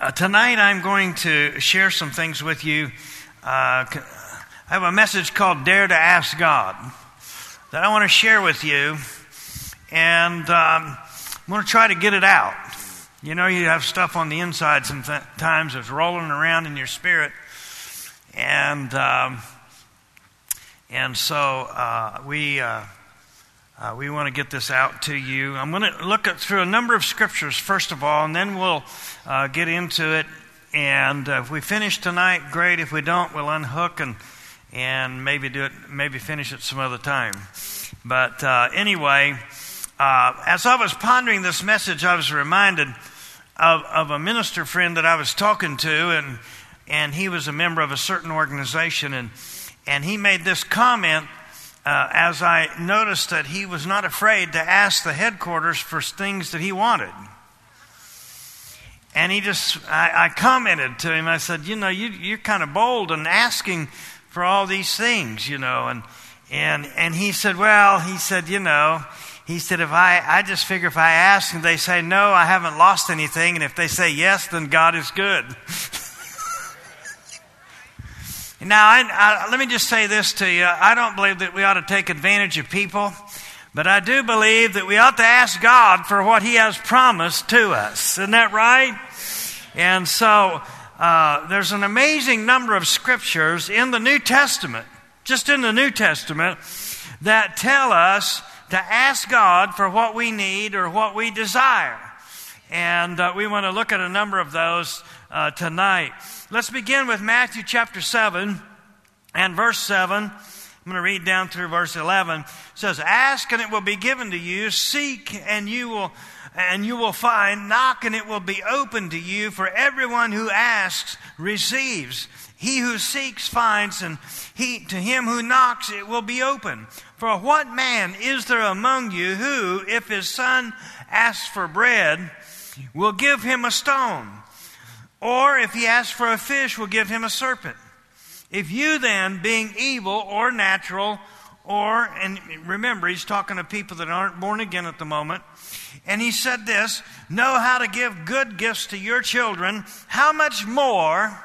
Tonight I'm going to share some things with you. I have a message called Dare to Ask God that I want to share with you, and I'm going to try to get it out. You know, you have stuff on the inside sometimes that's rolling around in your spirit, and so we want to get this out to you. I'm going to look through a number of scriptures first of all, and then we'll get into it. And if we finish tonight, great. If we don't, we'll unhook and maybe finish it some other time. But anyway, as I was pondering this message, I was reminded of a minister friend that I was talking to, and he was a member of a certain organization, and he made this comment. As I noticed that he was not afraid to ask the headquarters for things that he wanted. And I commented to him, I said, you know, you're kind of bold in asking for all these things, you know. And he said, if I just figure if I ask and they say no, I haven't lost anything. And if they say yes, then God is good. Now, let me just say this to you. I don't believe that we ought to take advantage of people, but I do believe that we ought to ask God for what He has promised to us. Isn't that right? And so there's an amazing number of scriptures in the New Testament, just in the New Testament, that tell us to ask God for what we need or what we desire. And we want to look at a number of those tonight. Let's begin with Matthew chapter 7 and verse 7. I'm going to read down through verse 11. It says, "Ask and it will be given to you. Seek and you will find. Knock and it will be opened to you. For everyone who asks receives. He who seeks finds, and to him who knocks it will be open. For what man is there among you who, if his son asks for bread, will give him a stone? Or if he asks for a fish, will give him a serpent? If you then, being evil or natural, and remember, he's talking to people that aren't born again at the moment, and he said this, know how to give good gifts to your children, how much more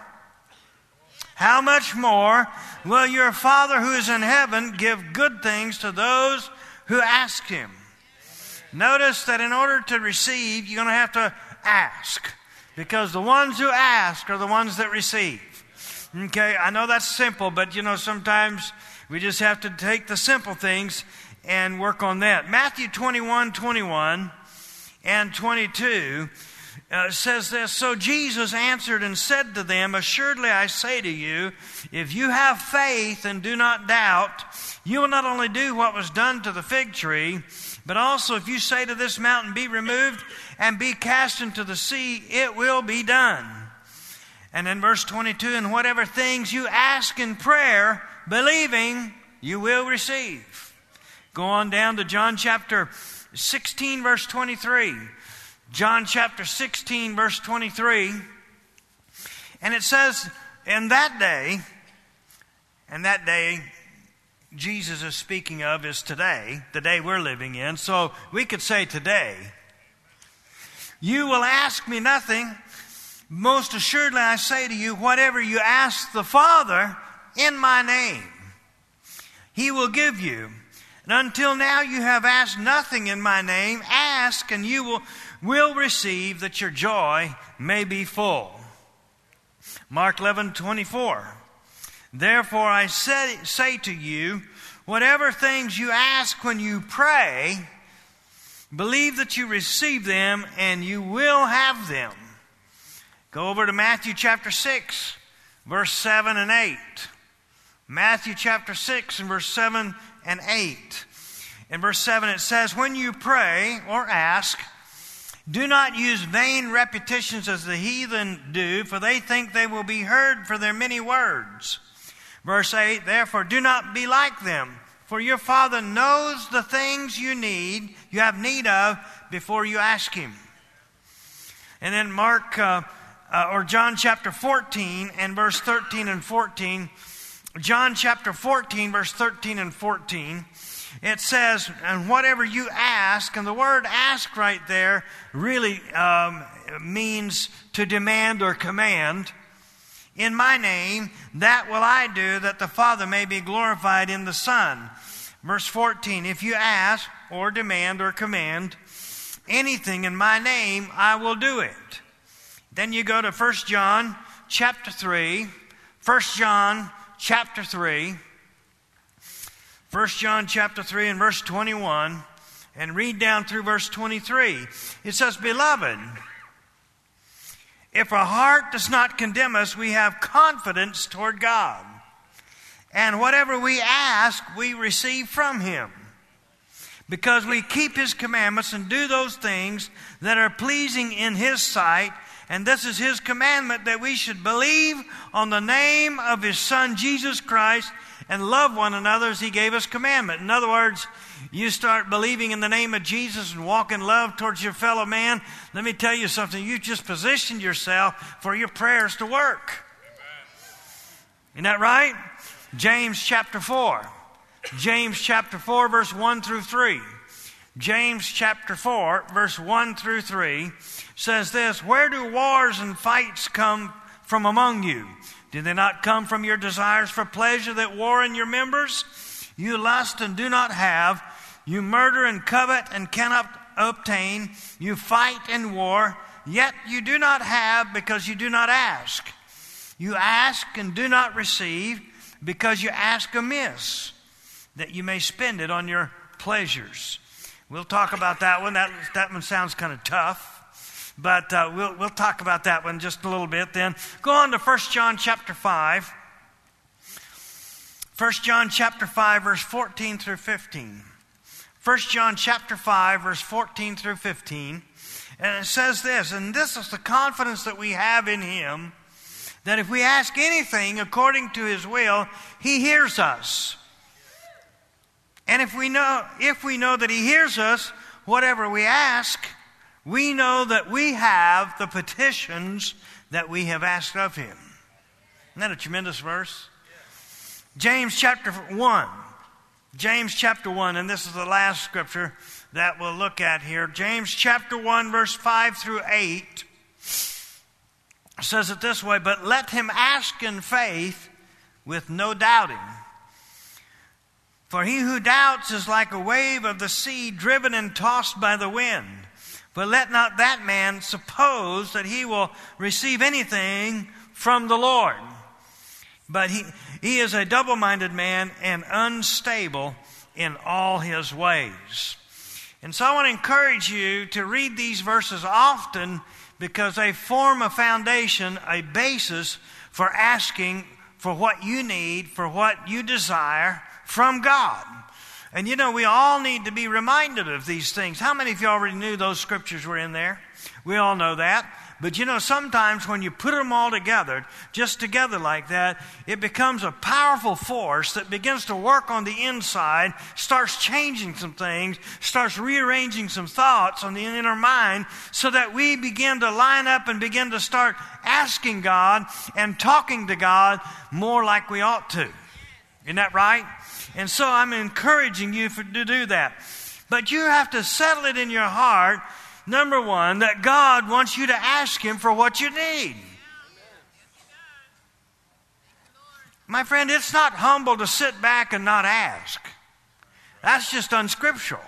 will your Father who is in heaven give good things to those who ask Him? Notice that in order to receive, you're going to have to ask. Because the ones who ask are the ones that receive. Okay, I know that's simple, but you know, sometimes we just have to take the simple things and work on that. Matthew 21 and 22 says this, "So Jesus answered and said to them, assuredly I say to you, if you have faith and do not doubt, you will not only do what was done to the fig tree, but also if you say to this mountain, be removed and be cast into the sea, it will be done." And in verse 22, "And whatever things you ask in prayer, believing, you will receive." Go on down to John chapter 16, verse 23. John chapter 16, verse 23. And it says, and that day, Jesus is speaking of is today, the day we're living in. So we could say today, "You will ask me nothing. Most assuredly I say to you, whatever you ask the Father in my name, He will give you. And until now you have asked nothing in my name. Ask and you will receive, that your joy may be full." Mark 11:24. "Therefore I say to you, whatever things you ask when you pray, believe that you receive them and you will have them." Go over to Matthew chapter 6, verse 7 and 8. Matthew chapter 6 and verse 7 and 8. In verse 7 it says, "When you pray or ask, do not use vain repetitions as the heathen do, for they think they will be heard for their many words." Verse 8, "Therefore do not be like them, for your Father knows the things you have need of before you ask Him." And then John chapter 14 and verse 13 and 14. John chapter 14, verse 13 and 14. It says, and whatever you ask, and the word ask right there really means to demand or command. In my name, that will I do, that the Father may be glorified in the Son. Verse 14, if you ask or demand or command anything in my name, I will do it. Then you go to 1 John chapter 3. 1 John chapter 3. 1 John chapter 3 and verse 21. And read down through verse 23. It says, Beloved, if our heart does not condemn us, we have confidence toward God. And whatever we ask, we receive from Him. Because we keep His commandments and do those things that are pleasing in His sight. And this is His commandment, that we should believe on the name of His Son, Jesus Christ, and love one another as He gave us commandment. In other words, you start believing in the name of Jesus and walk in love towards your fellow man. Let me tell you something. You just positioned yourself for your prayers to work. Isn't that right? James chapter 4. James chapter 4, verse 1 through 3. James chapter 4, verse 1 through 3 says this, Where do wars and fights come from among you? Do they not come from your desires for pleasure that war in your members? You lust and do not have. You murder and covet and cannot obtain. You fight and war, yet you do not have because you do not ask. You ask and do not receive because you ask amiss, that you may spend it on your pleasures. We'll talk about that one. That one sounds kind of tough. But we'll talk about that one just a little bit then. Go on to 1 John chapter 5. 1 John chapter 5, verse 14 through 15. 1 John chapter 5, verse 14 through 15. And it says this, and this is the confidence that we have in Him, that if we ask anything according to His will, He hears us. And if we know that He hears us, whatever we ask, we know that we have the petitions that we have asked of Him. Isn't that a tremendous verse? James chapter 1. James chapter 1, and this is the last scripture that we'll look at here. James chapter 1, verse 5 through 8 says it this way, But let him ask in faith with no doubting. For he who doubts is like a wave of the sea driven and tossed by the wind. But let not that man suppose that he will receive anything from the Lord. But he is a double-minded man and unstable in all his ways. And so I want to encourage you to read these verses often, because they form a foundation, a basis for asking for what you need, for what you desire from God. And you know, we all need to be reminded of these things. How many of you already knew those scriptures were in there? We all know that. But you know, sometimes when you put them all together, just together like that, it becomes a powerful force that begins to work on the inside, starts changing some things, starts rearranging some thoughts on the inner mind, so that we begin to line up and begin to start asking God and talking to God more like we ought to. Isn't that right? And so I'm encouraging you to do that. But you have to settle it in your heart, number one, that God wants you to ask Him for what you need. My friend, it's not humble to sit back and not ask. That's just unscriptural.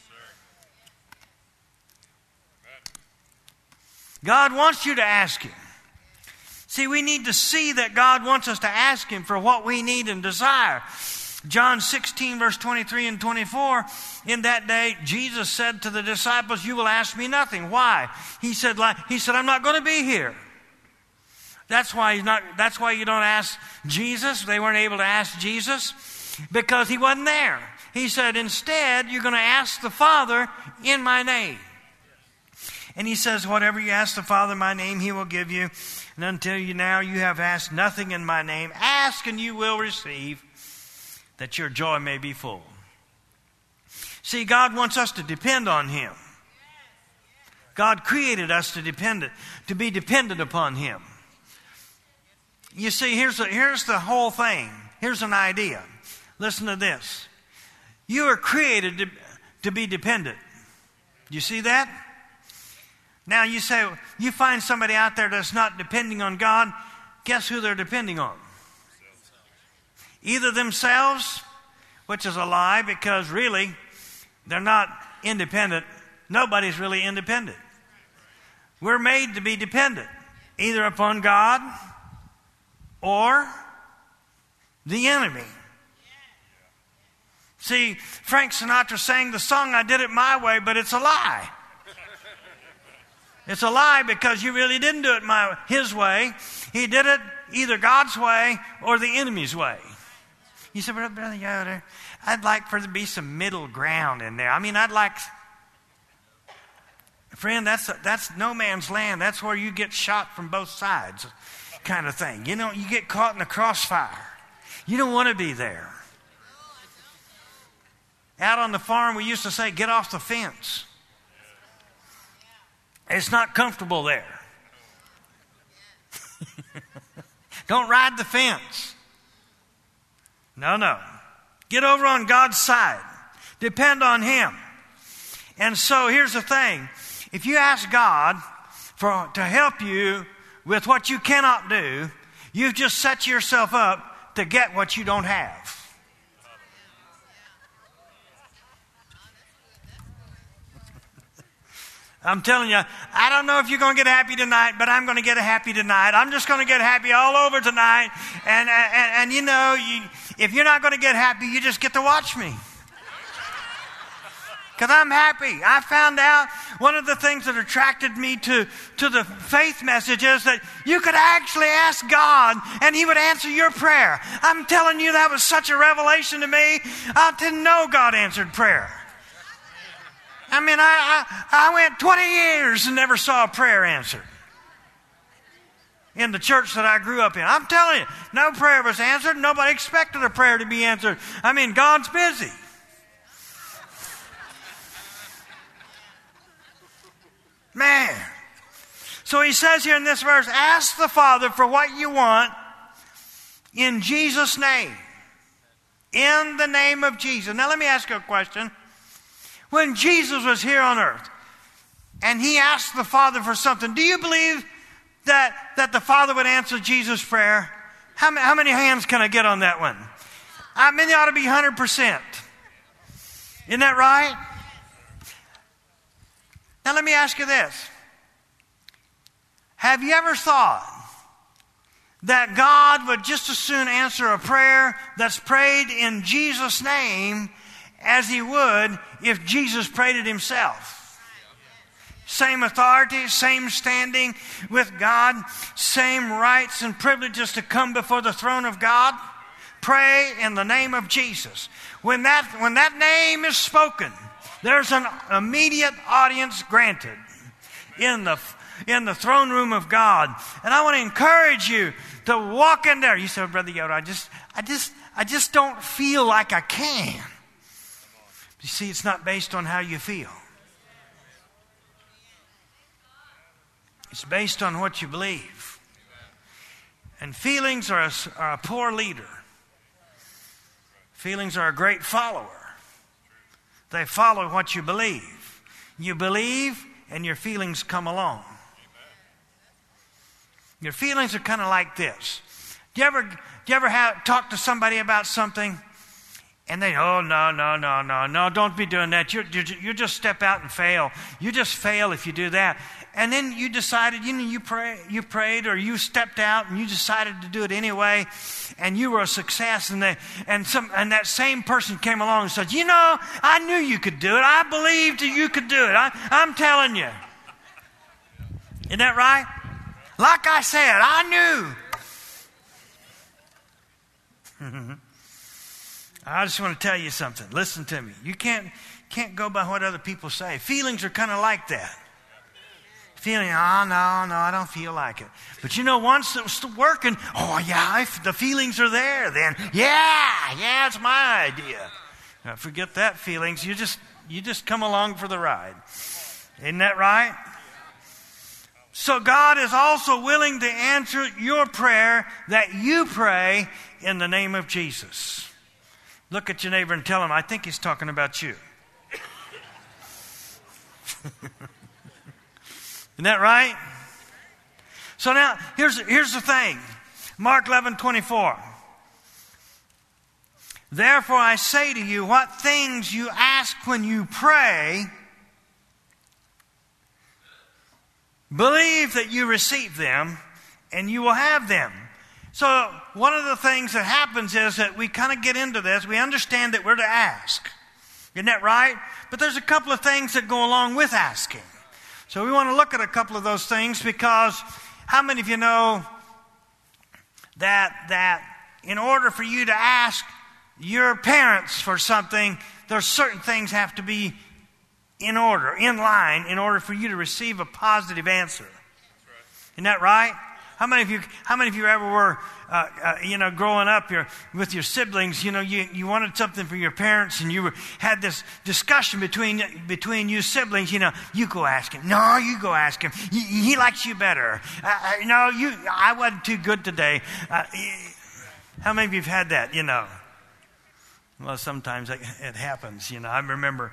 God wants you to ask Him. See, we need to see that God wants us to ask Him for what we need and desire. John 16, verse 23 and 24, in that day, Jesus said to the disciples, you will ask me nothing. Why? He said, I'm not going to be here. That's why you don't ask Jesus. They weren't able to ask Jesus because He wasn't there. He said, instead, you're going to ask the Father in my name. And He says, whatever you ask the Father in my name, He will give you. And until now you have asked nothing in my name. Ask and you will receive, that your joy may be full. See, God wants us to depend on Him. God created us to be dependent upon Him. You see, here's the whole thing. Here's an idea. Listen to this. You are created to be dependent. You see that? Now you say, you find somebody out there that's not depending on God, guess who they're depending on? Either themselves, which is a lie, because really, they're not independent. Nobody's really independent. We're made to be dependent, either upon God or the enemy. See, Frank Sinatra sang the song, I Did It My Way, but it's a lie. It's a lie because you really didn't do it his way. He did it either God's way or the enemy's way. You said, Brother Yoder, I'd like for there to be some middle ground in there. I mean, friend, that's no man's land. That's where you get shot from both sides kind of thing. You know, you get caught in the crossfire. You don't want to be there. Out on the farm, we used to say, get off the fence. It's not comfortable there. Don't ride the fence. No. Get over on God's side. Depend on Him. And so here's the thing. If you ask God to help you with what you cannot do, you've just set yourself up to get what you don't have. I'm telling you, I don't know if you're going to get happy tonight, but I'm going to get happy tonight. I'm just going to get happy all over tonight. And you know, if you're not going to get happy, you just get to watch me. Because I'm happy. I found out one of the things that attracted me to the faith message is that you could actually ask God and He would answer your prayer. I'm telling you, that was such a revelation to me. I didn't know God answered prayer. I mean, I went 20 years and never saw a prayer answered in the church that I grew up in. I'm telling you, no prayer was answered. Nobody expected a prayer to be answered. I mean, God's busy. Man. So He says here in this verse, ask the Father for what you want in Jesus' name. In the name of Jesus. Now let me ask you a question. When Jesus was here on earth and He asked the Father for something, do you believe that the Father would answer Jesus' prayer? How many hands can I get on that one? I mean, it ought to be 100%. Isn't that right? Now let me ask you this. Have you ever thought that God would just as soon answer a prayer that's prayed in Jesus' name as He would if Jesus prayed it Himself? Same authority, same standing with God, same rights and privileges to come before the throne of God. Pray in the name of Jesus. When that name is spoken, there's an immediate audience granted in the throne room of God. And I want to encourage you to walk in there. You say, Brother Yoder, I just don't feel like I can. You see, it's not based on how you feel. It's based on what you believe. And feelings are a poor leader. Feelings are a great follower. They follow what you believe. You believe and your feelings come along. Your feelings are kind of like this. Do you ever talk to somebody about something and they, oh, no, don't be doing that. You just step out and fail. You just fail if you do that. And then you decided, you prayed or you stepped out and you decided to do it anyway, and you were a success. And that same person came along and said, I knew you could do it. I believed you could do it. I'm telling you. Isn't that right? Like I said, I knew. I just want to tell you something. Listen to me. You can't go by what other people say. Feelings are kind of like that. Feeling, oh, no, I don't feel like it. But once it's working, oh, yeah, the feelings are there then. Yeah, it's my idea. Now, forget that feelings. You just come along for the ride. Isn't that right? So God is also willing to answer your prayer that you pray in the name of Jesus. Look at your neighbor and tell him, I think he's talking about you. Isn't that right? So now, here's the thing. Mark 11:24. Therefore I say to you, what things you ask when you pray, believe that you receive them, and you will have them. So one of the things that happens is that we kind of get into this. We understand that we're to ask. Isn't that right? But there's a couple of things that go along with asking. So we want to look at a couple of those things, because how many of you know that in order for you to ask your parents for something, there's certain things have to be in order, in line, in order for you to receive a positive answer. Isn't that right? How many of you ever were, growing up with your siblings, you wanted something for your parents, and you had this discussion between you siblings, you go ask him. No, you go ask him. He likes you better. I wasn't too good today. How many of you have had that, Well, sometimes it happens, I remember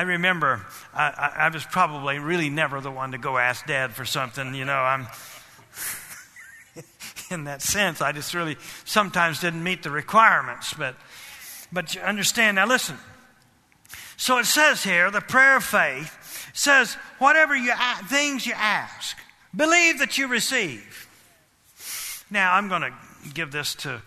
I was probably really never the one to go ask Dad for something, I'm... In that sense, I just really sometimes didn't meet the requirements. But you understand. Now listen. So it says here, the prayer of faith says, whatever things you ask, believe that you receive. Now I'm going to give this to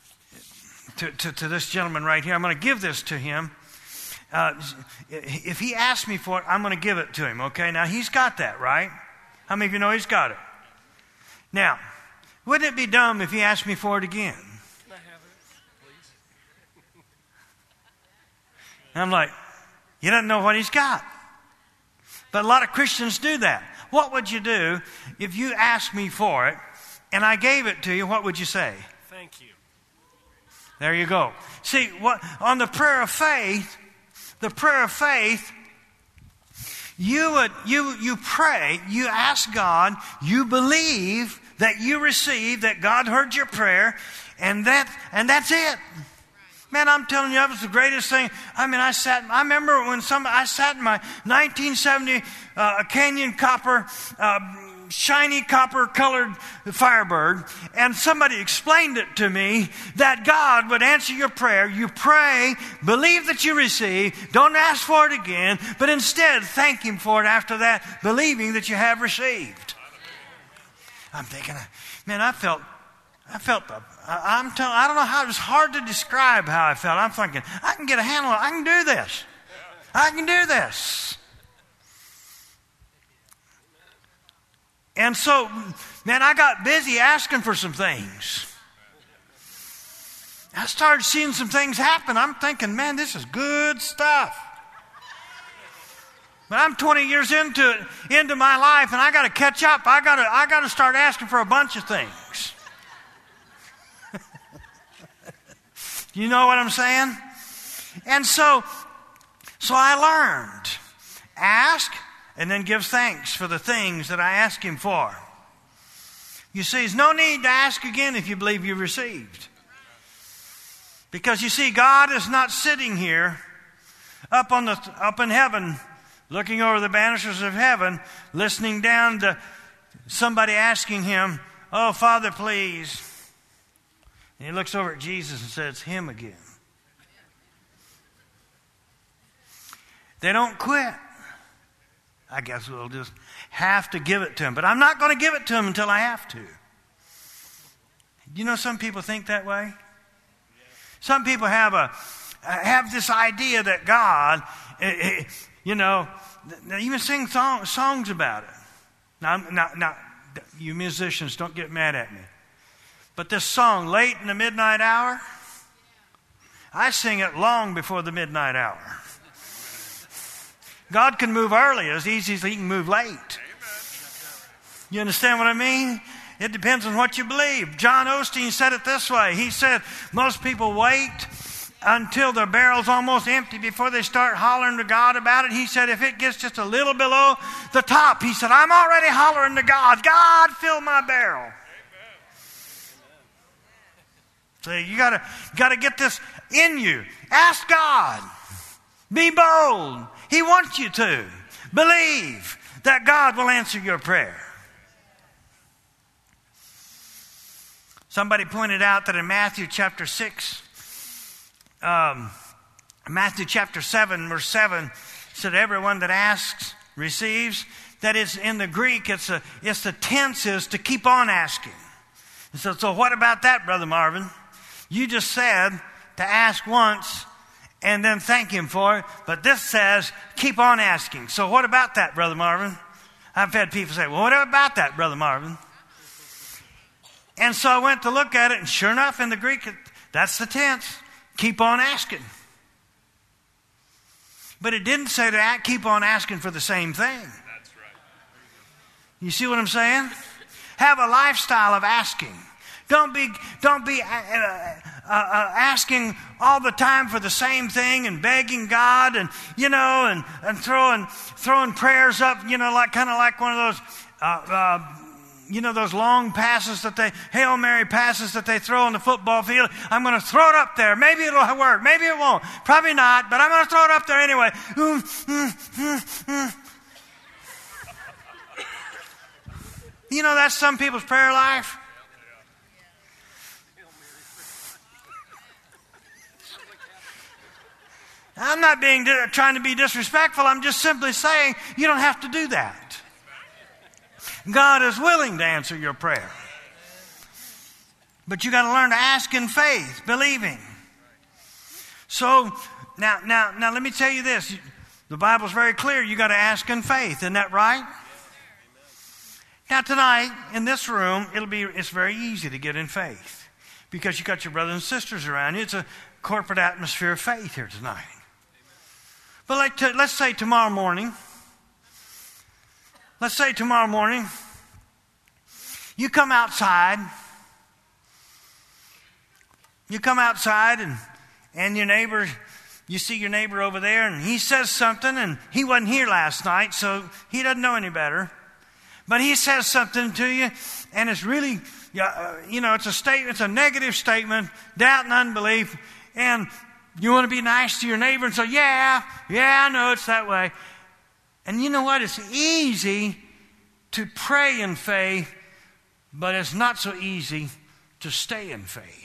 this gentleman right here. I'm going to give this to him. If he asks me for it, I'm going to give it to him. Okay. Now he's got that, right? How many of you know he's got it? Now, wouldn't it be dumb if he asked me for it again? Can I have it, please? And I'm like, he doesn't know what he's got. But a lot of Christians do that. What would you do if you asked me for it and I gave it to you? What would you say? Thank you. There you go. See, on the prayer of faith, you pray, you ask God, you believe that you receive, that God heard your prayer, and that's it. Man, I'm telling you, that was the greatest thing. I mean, I remember when I sat in my 1970 Canyon Copper, shiny copper-colored Firebird, and somebody explained it to me that God would answer your prayer. You pray, believe that you receive, don't ask for it again, but instead thank Him for it after that, believing that you have received. I'm thinking, man, I don't know how, it was hard to describe how I felt. I'm thinking, I can get a handle on it. I can do this. I can do this. And so, man, I got busy asking for some things. I started seeing some things happen. I'm thinking, man, this is good stuff. But I'm 20 years into my life, and I got to catch up. I got to start asking for a bunch of things. You know what I'm saying? And so I learned, ask and then give thanks for the things that I ask Him for. You see, there's no need to ask again if you believe you received. Because you see, God is not sitting here up in heaven, looking over the banisters of heaven, listening down to somebody asking Him, "Oh, Father, please." And He looks over at Jesus and says, "Him again." They don't quit. I guess we'll just have to give it to Him. But I'm not going to give it to Him until I have to. You know, some people think that way. Some people have this idea that God, they even sing songs about it. Now, you musicians, don't get mad at me. But this song, Late in the Midnight Hour, I sing it long before the midnight hour. God can move early as easy as He can move late. You understand what I mean? It depends on what you believe. John Osteen said it this way. He said, most people wait until their barrel's almost empty before they start hollering to God about it. He said, if it gets just a little below the top, he said, I'm already hollering to God. God, fill my barrel. See, you gotta get this in you. Ask God. Be bold. He wants you to. Believe that God will answer your prayer. Somebody pointed out that in Matthew chapter 6, Matthew chapter 7, verse 7, said everyone that asks receives. That is, in the Greek, it's the tense is to keep on asking. And so what about that, Brother Marvin? You just said to ask once and then thank Him for it, but this says keep on asking. So what about that, Brother Marvin? I've had people say, well, what about that, Brother Marvin? And so I went to look at it, and sure enough, in the Greek, that's the tense. Keep on asking. But it didn't say to keep on asking for the same thing. That's right. You see what I'm saying? Have a lifestyle of asking. Don't be asking all the time for the same thing and begging God and throwing prayers up, like kind of like one of those those long passes Hail Mary passes that they throw on the football field. I'm going to throw it up there. Maybe it'll work. Maybe it won't. Probably not, but I'm going to throw it up there anyway. That's some people's prayer life. I'm not trying to be disrespectful. I'm just simply saying you don't have to do that. God is willing to answer your prayer. But you got to learn to ask in faith, believing. So now let me tell you this. The Bible's very clear. You got to ask in faith. Isn't that right? Now tonight in this room, it's very easy to get in faith because you got your brothers and sisters around you. It's a corporate atmosphere of faith here tonight. But let's say tomorrow morning. Let's say tomorrow morning, you come outside. You come outside and your neighbor, you see your neighbor over there and he says something, and he wasn't here last night, so he doesn't know any better. But he says something to you, and it's really, it's a statement, it's a negative statement, doubt and unbelief, and you want to be nice to your neighbor and say, yeah, I know it's that way. And you know what? It's easy to pray in faith, but it's not so easy to stay in faith.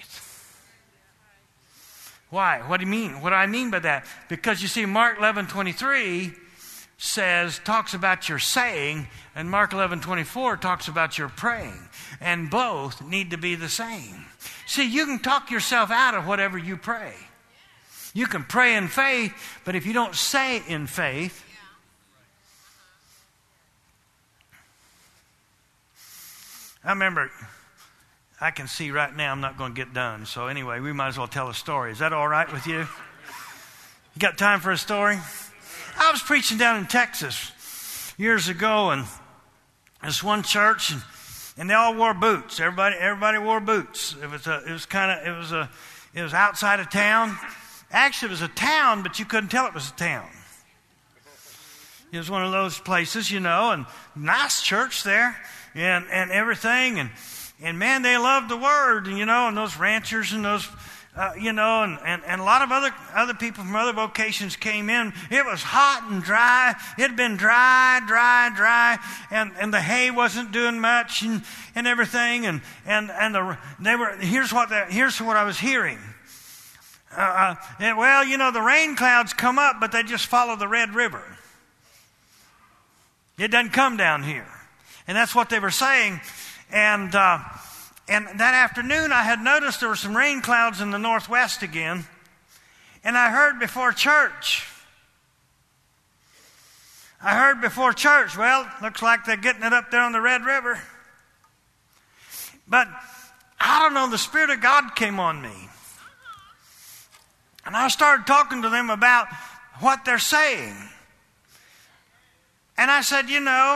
Why? What do you mean? What do I mean by that? Because you see, Mark 11:23 talks about your saying, and Mark 11:24 talks about your praying. And both need to be the same. See, you can talk yourself out of whatever you pray. You can pray in faith, but if you don't say in faith, I remember, I can see right now I'm not going to get done. So anyway, we might as well tell a story. Is that all right with you? You got time for a story? I was preaching down in Texas years ago, and this one church, and they all wore boots. Everybody wore boots. It was outside of town. Actually, it was a town, but you couldn't tell it was a town. It was one of those places, and nice church there, and everything, and man, they loved the Word, and those ranchers and those, and a lot of other people from other vocations came in. It was hot and dry. It had been dry, and the hay wasn't doing much, and everything, here's what I was hearing. The rain clouds come up, but they just follow the Red River. It doesn't come down here. And that's what they were saying. And that afternoon, I had noticed there were some rain clouds in the northwest again. And I heard before church, well, looks like they're getting it up there on the Red River. But I don't know, the Spirit of God came on me. And I started talking to them about what they're saying. And I said,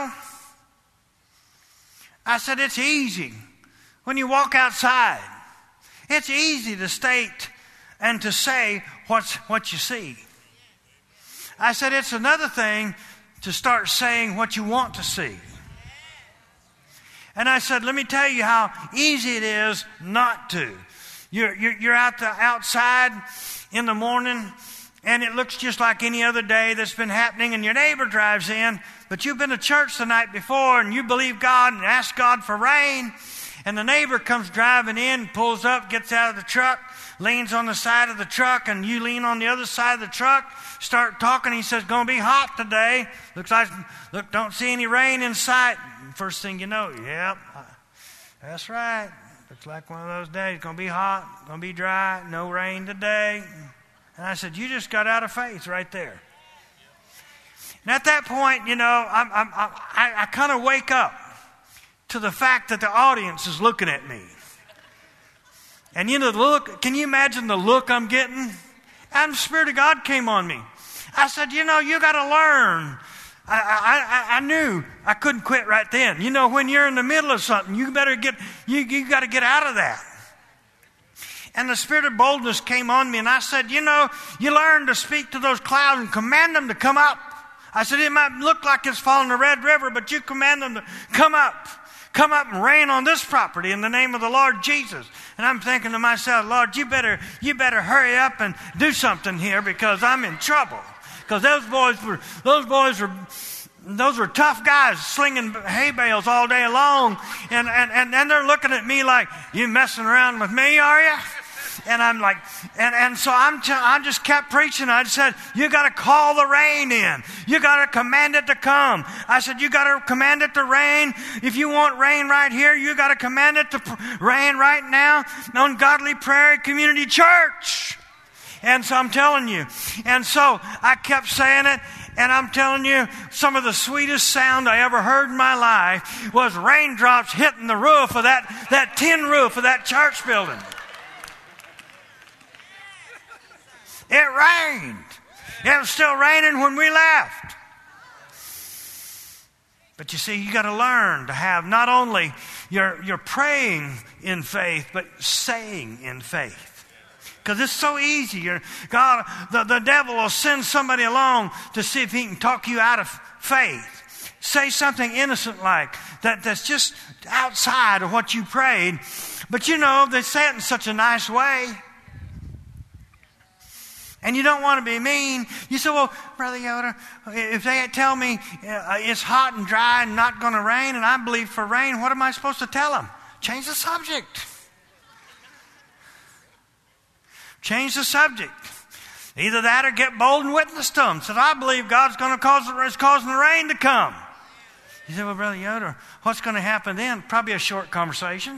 it's easy. When you walk outside, it's easy to state and to say what you see. I said, it's another thing to start saying what you want to see. And I said, let me tell you how easy it is not to. You're outside in the morning, and it looks just like any other day that's been happening, and your neighbor drives in, but you've been to church the night before, and you believe God and ask God for rain, and the neighbor comes driving in, pulls up, gets out of the truck, leans on the side of the truck, and you lean on the other side of the truck, start talking. He says, going to be hot today. Look, don't see any rain in sight. First thing you know, yep, that's right. Looks like one of those days. Going to be hot, going to be dry, no rain today. And I said, you just got out of faith right there. And at that point, I kind of wake up to the fact that the audience is looking at me. And the look, can you imagine the look I'm getting? And the Spirit of God came on me. I said, you got to learn. I knew I couldn't quit right then. When you're in the middle of something, you got to get out of that. And the spirit of boldness came on me, and I said, you learn to speak to those clouds and command them to come up. I said, it might look like it's falling the Red River, but you command them to come up. Come up and rain on this property in the name of the Lord Jesus. And I'm thinking to myself, Lord, you better hurry up and do something here, because I'm in trouble. Because those were tough guys slinging hay bales all day long. And they're looking at me like, you messing around with me, are you? And I'm like, and so I just kept preaching. I said, you got to call the rain in. You got to command it to come. I said, you got to command it to rain. If you want rain right here, you got to command it to rain right now on Godly Prairie Community Church. And so I'm telling you. And so I kept saying it. And I'm telling you, some of the sweetest sound I ever heard in my life was raindrops hitting the roof of that tin roof of that church building. It rained. It was still raining when we left. But you see, you got to learn to have not only you're praying in faith, but saying in faith. Because it's so easy. The devil will send somebody along to see if he can talk you out of faith. Say something innocent like that's just outside of what you prayed. But they say it in such a nice way. And you don't want to be mean. You say, well, Brother Yoder, if they tell me it's hot and dry and not going to rain, and I believe for rain, what am I supposed to tell them? Change the subject. Change the subject. Either that or get bold and witness to them. Said, I believe God's going to causing the rain to come. You say, well, Brother Yoder, what's going to happen then? Probably a short conversation.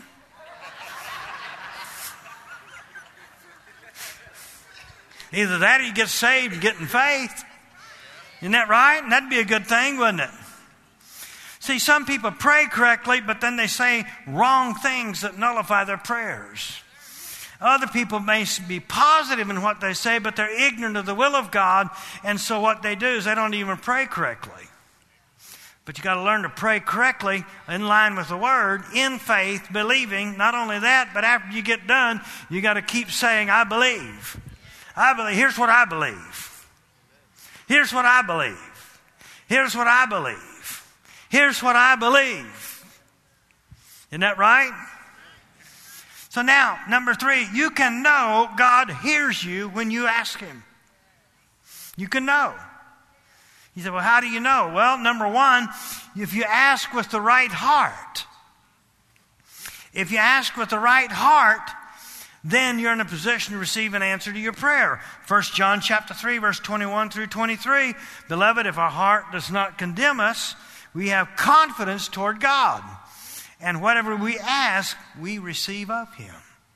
Either that or you get saved and get in faith. Isn't that right? And that'd be a good thing, wouldn't it? See, some people pray correctly, but then they say wrong things that nullify their prayers. Other people may be positive in what they say, but they're ignorant of the will of God, and so what they do is they don't even pray correctly. But you got to learn to pray correctly in line with the Word, in faith, believing. Not only that, but after you get done, you got to keep saying, I believe. I believe. Here's what I believe. Here's what I believe. Here's what I believe. Here's what I believe. Isn't that right? So now, number 3, you can know God hears you when you ask Him. You can know. You say, well, how do you know? Well, number 1, if you ask with the right heart. If you ask with the right heart, then you're in a position to receive an answer to your prayer. 1 John chapter 3, verse 21 through 23. Beloved, if our heart does not condemn us, we have confidence toward God. And whatever we ask, we receive of Him.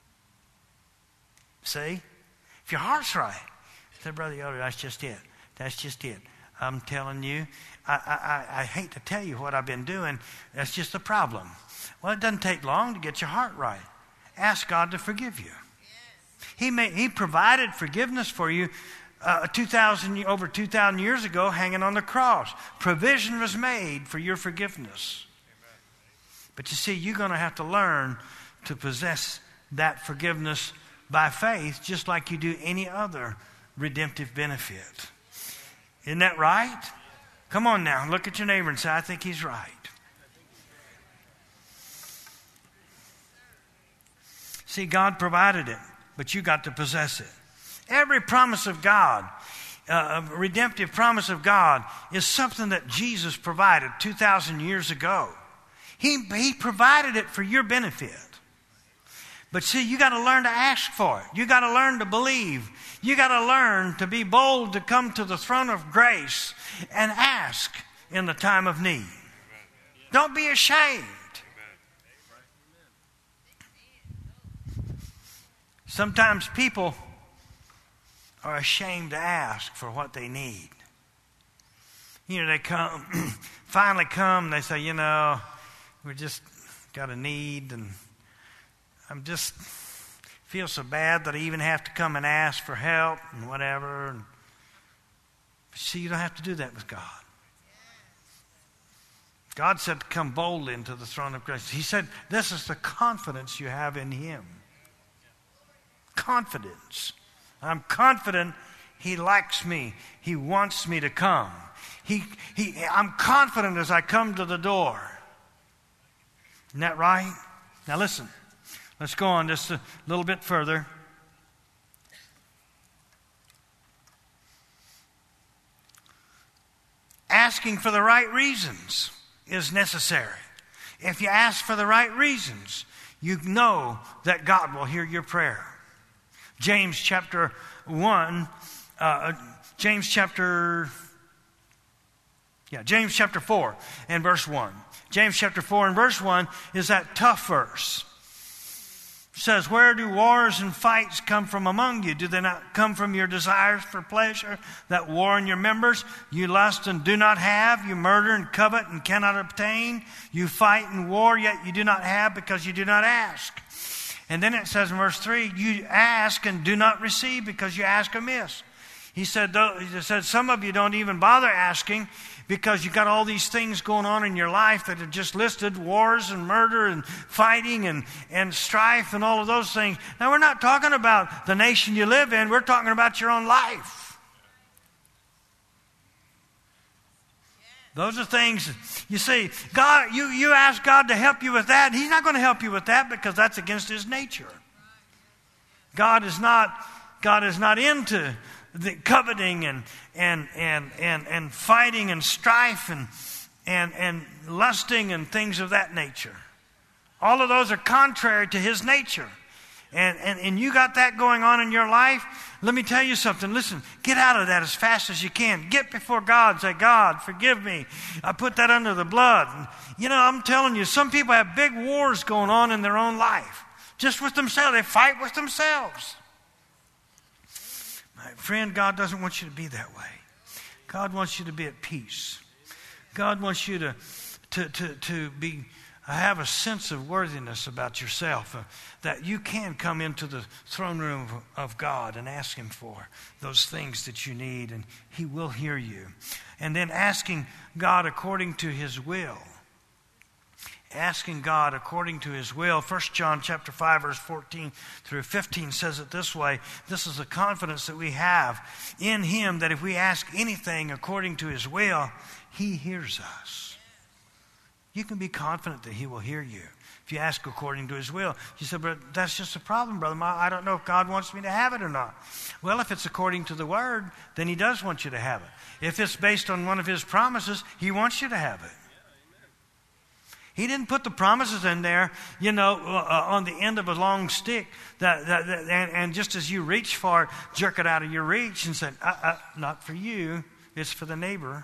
See? If your heart's right. Say, Brother Yoder, that's just it. That's just it. I'm telling you, I hate to tell you what I've been doing. That's just the problem. Well, it doesn't take long to get your heart right. Ask God to forgive you. He provided forgiveness for you over 2,000 years ago, hanging on the cross. Provision was made for your forgiveness. But you see, you're going to have to learn to possess that forgiveness by faith, just like you do any other redemptive benefit. Isn't that right? Come on now, look at your neighbor and say, I think he's right. See, God provided it, but you got to possess it. Every promise of God, a redemptive promise of God, is something that Jesus provided 2,000 years ago. He provided it for your benefit. But see, you got to learn to ask for it. You got to learn to believe. You got to learn to be bold to come to the throne of grace and ask in the time of need. Don't be ashamed. Sometimes people are ashamed to ask for what they need. They finally come, they say, we just got a need, and I'm just feel so bad that I even have to come and ask for help and whatever. And see, you don't have to do that with God. God said to come boldly into the throne of grace. He said, this is the confidence you have in Him. Confidence. I'm confident He likes me. He wants me to come. I'm confident as I come to the door. Isn't that right? Now listen. Let's go on just a little bit further. Asking for the right reasons is necessary. If you ask for the right reasons, you know that God will hear your prayer. James chapter 4 and verse 1. James chapter 4 and verse 1 is that tough verse. It says, where do wars and fights come from among you? Do they not come from your desires for pleasure that war in your members? You lust and do not have. You murder and covet and cannot obtain. You fight and war, yet you do not have because you do not ask. And then it says in verse 3, you ask and do not receive because you ask amiss. He said, some of you don't even bother asking because you've got all these things going on in your life that are just listed, wars and murder and fighting and strife and all of those things. Now, we're not talking about the nation you live in. We're talking about your own life. Those are things, you see, God, you ask God to help you with that. He's not going to help you with that because that's against His nature. God is not into the coveting and fighting and strife and lusting and things of that nature. All of those are contrary to His nature. And you got that going on in your life. Let me tell you something. Listen, get out of that as fast as you can. Get before God. Say, God, forgive me. I put that under the blood. And, I'm telling you, some people have big wars going on in their own life. Just with themselves. They fight with themselves. My friend, God doesn't want you to be that way. God wants you to be at peace. God wants you to have a sense of worthiness about yourself, that you can come into the throne room of God and ask Him for those things that you need, and He will hear you. And then asking God according to His will. Asking God according to His will. 1 John chapter 5, verse 14 through 15 says it this way. This is the confidence that we have in Him, that if we ask anything according to His will, He hears us. You can be confident that He will hear you if you ask according to His will. You said, but that's just a problem, Brother. I don't know if God wants me to have it or not. Well, if it's according to the Word, then He does want you to have it. If it's based on one of His promises, He wants you to have it. He didn't put the promises in there, on the end of a long stick, and just as you reach for it, jerk it out of your reach and say, not for you, it's for the neighbor.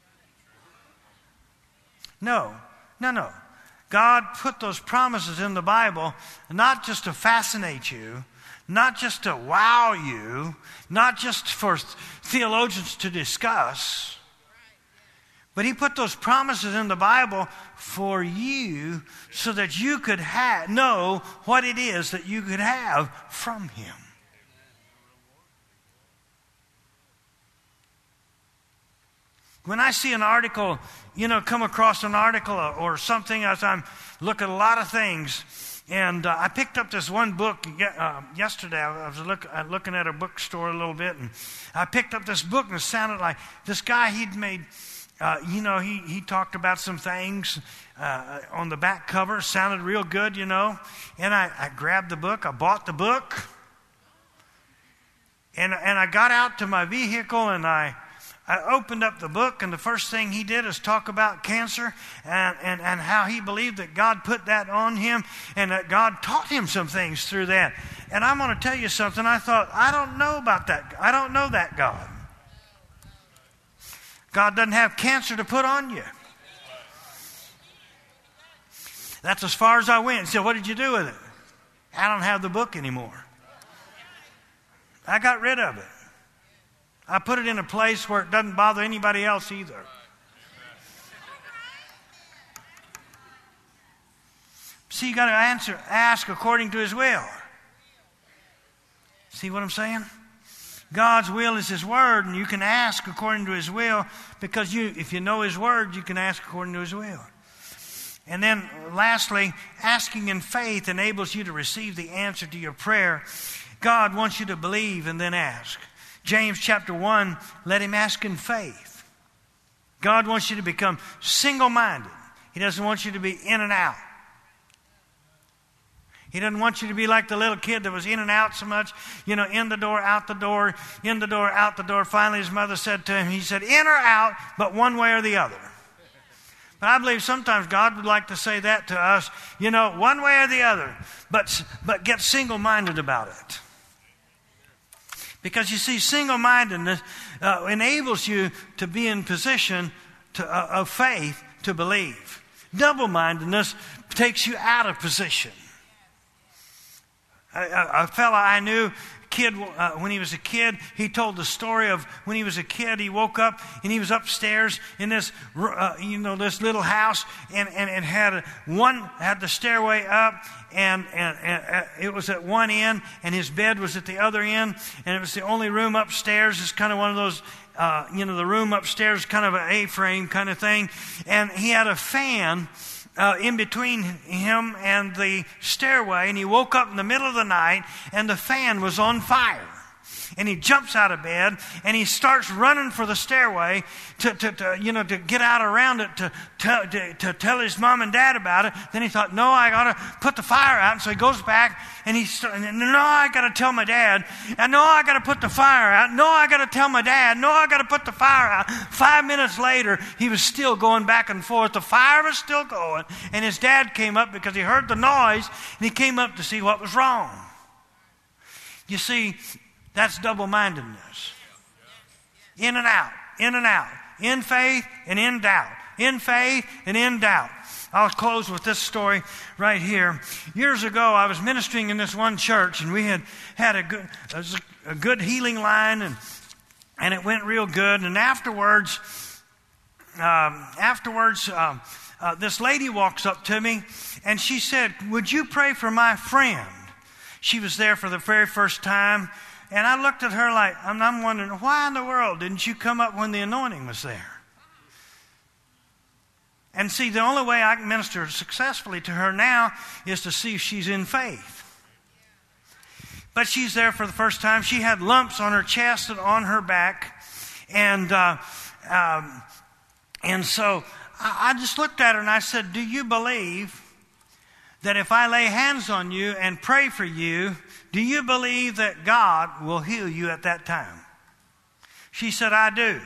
No. God put those promises in the Bible not just to fascinate you, not just to wow you, not just for theologians to discuss, but He put those promises in the Bible for you so that you could know what it is that you could have from Him. When I see an article, come across an article or something as I'm looking at a lot of things, and I picked up this one book yesterday. I was looking at a bookstore a little bit, and I picked up this book, and it sounded like this guy, he'd made he talked about some things on the back cover. Sounded real good, And I grabbed the book. I bought the book. And I got out to my vehicle and I opened up the book, and the first thing he did is talk about cancer and how he believed that God put that on him and that God taught him some things through that. And I'm going to tell you something. I thought, I don't know about that. I don't know that God. God doesn't have cancer to put on you. That's as far as I went. He said, what did you do with it? I don't have the book anymore. I got rid of it. I put it in a place where it doesn't bother anybody else either. See, you got to ask according to His will. See what I'm saying? God's will is His Word, and you can ask according to His will because if you know His Word, you can ask according to His will. And then lastly, asking in faith enables you to receive the answer to your prayer. God wants you to believe and then ask. James chapter 1, let him ask in faith. God wants you to become single-minded. He doesn't want you to be in and out. He doesn't want you to be like the little kid that was in and out so much, in the door, out the door, in the door, out the door. Finally, his mother said to him, he said, in or out, but one way or the other. But I believe sometimes God would like to say that to us, one way or the other, but get single-minded about it. Because you see, single-mindedness enables you to be in position of faith to believe. Double-mindedness takes you out of position. A fellow I knew, when he was a kid, he told the story of when he was a kid, he woke up and he was upstairs in this, this little house, and it had the stairway up, and it was at one end, and his bed was at the other end, and it was the only room upstairs. It's kind of one of those, the room upstairs, kind of an A-frame kind of thing, and he had a fan in between him and the stairway, and he woke up in the middle of the night, and the fan was on fire. And he jumps out of bed, and he starts running for the stairway to get out around it to tell his mom and dad about it. Then he thought, no, I got to put the fire out. And so he goes back, and no, I got to tell my dad. And no, I got to put the fire out. No, I got to tell my dad. No, I got to put the fire out. 5 minutes later, he was still going back and forth. The fire was still going, and his dad came up because he heard the noise, and he came up to see what was wrong. You see, that's double-mindedness. In and out, in and out. In faith and in doubt. In faith and in doubt. I'll close with this story right here. Years ago, I was ministering in this one church, and we had a good healing line, and it went real good. And afterwards, this lady walks up to me, and she said, would you pray for my friend? She was there for the very first time. And I looked at her like, I'm wondering, why in the world didn't you come up when the anointing was there? And see, the only way I can minister successfully to her now is to see if she's in faith. But she's there for the first time. She had lumps on her chest and on her back. And so I just looked at her and I said, do you believe that if I lay hands on you and pray for you, do you believe that God will heal you at that time? She said, I do.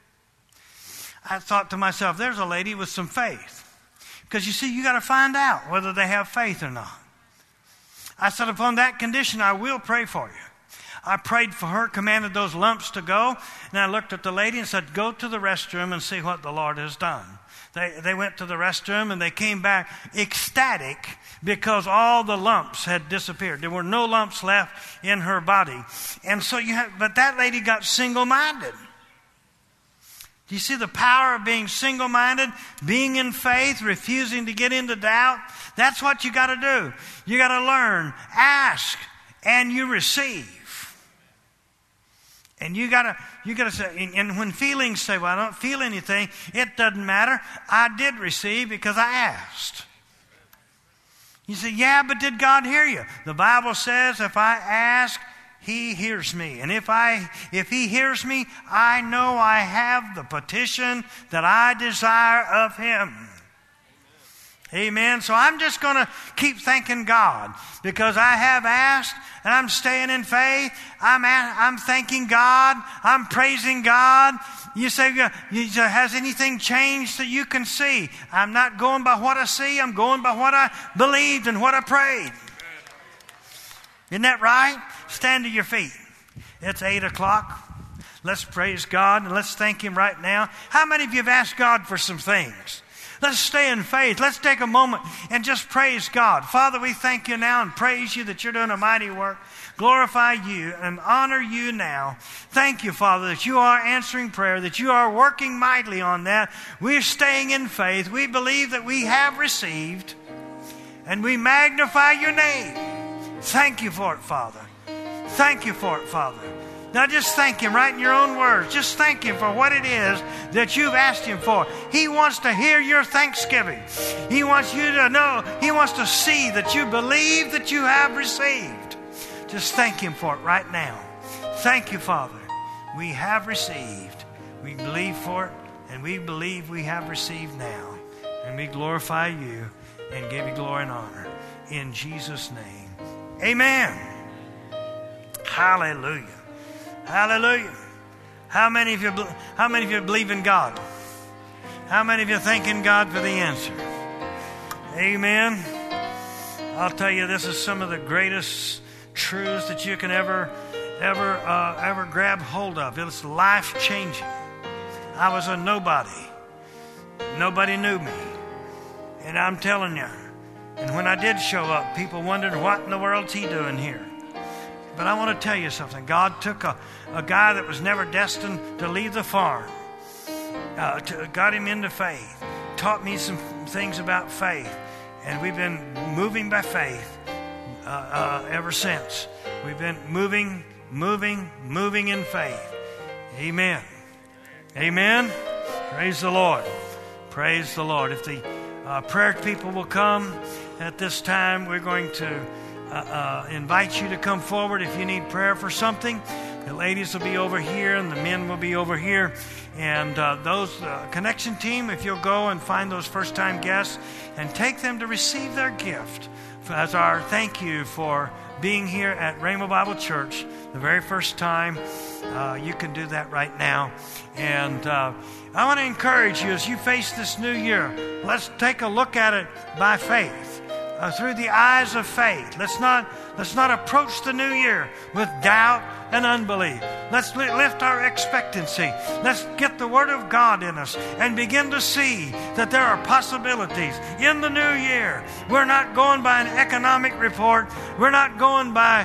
I thought to myself, there's a lady with some faith. Because you see, you got to find out whether they have faith or not. I said, upon that condition, I will pray for you. I prayed for her, commanded those lumps to go, and I looked at the lady and said, go to the restroom and see what the Lord has done. They went to the restroom and they came back ecstatic because all the lumps had disappeared. There were no lumps left in her body. And so but that lady got single-minded. Do you see the power of being single-minded, being in faith, refusing to get into doubt? That's what you got to do. You got to learn, ask, and you receive. And you gotta say, and when feelings say, well, I don't feel anything, it doesn't matter. I did receive because I asked. You say, yeah, but did God hear you? The Bible says if I ask He hears me. And if He hears me, I know I have the petition that I desire of Him. Amen. So I'm just going to keep thanking God because I have asked and I'm staying in faith. I'm thanking God. I'm praising God. You say, has anything changed that you can see? I'm not going by what I see. I'm going by what I believed and what I prayed. Isn't that right? Stand to your feet. It's 8 o'clock. Let's praise God and let's thank Him right now. How many of you have asked God for some things? Let's stay in faith. Let's take a moment and just praise God. Father, we thank You now and praise You that You're doing a mighty work. Glorify You and honor You now. Thank You, Father, that You are answering prayer, that You are working mightily on that. We're staying in faith. We believe that we have received, and we magnify Your name. Thank You for it, Father. Thank You for it, Father. Now just thank Him right in your own words. Just thank Him for what it is that you've asked Him for. He wants to hear your thanksgiving. He wants you to know. He wants to see that you believe that you have received. Just thank Him for it right now. Thank You, Father. We have received. We believe for it, and we believe we have received now. And we glorify You and give You glory and honor. In Jesus' name, amen. Hallelujah. Hallelujah. How many of you believe in God? How many of you are thanking God for the answer? Amen. I'll tell you, this is some of the greatest truths that you can ever grab hold of. It's life-changing. I was a nobody. Nobody knew me. And I'm telling you, and when I did show up, people wondered, what in the world's he doing here? But I want to tell you something. God took a guy that was never destined to leave the farm, got him into faith, taught me some things about faith, and we've been moving by faith ever since. We've been moving in faith. Amen. Amen. Praise the Lord. Praise the Lord. If the prayer people will come at this time, we're going to invite you to come forward if you need prayer for something. The ladies will be over here and the men will be over here. And those connection team, if you'll go and find those first-time guests and take them to receive their gift as our thank you for being here at Rhema Bible Church the very first time. You can do that right now. And I want to encourage you as you face this new year, let's take a look at it by faith. Through the eyes of faith. Let's not approach the new year with doubt and unbelief. Let's lift our expectancy. Let's get the Word of God in us and begin to see that there are possibilities in the new year. We're not going by an economic report. We're not going by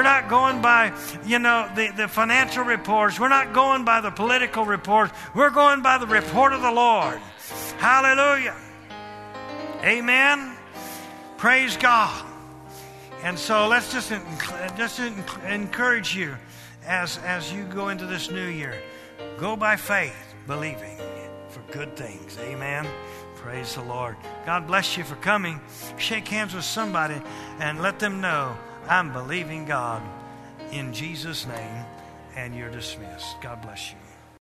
the financial reports. We're not going by the political reports. We're going by the report of the Lord. Hallelujah. Amen. Praise God. And so let's just encourage you as you go into this new year. Go by faith, believing for good things. Amen. Praise the Lord. God bless you for coming. Shake hands with somebody and let them know I'm believing God in Jesus' name, and you're dismissed. God bless you.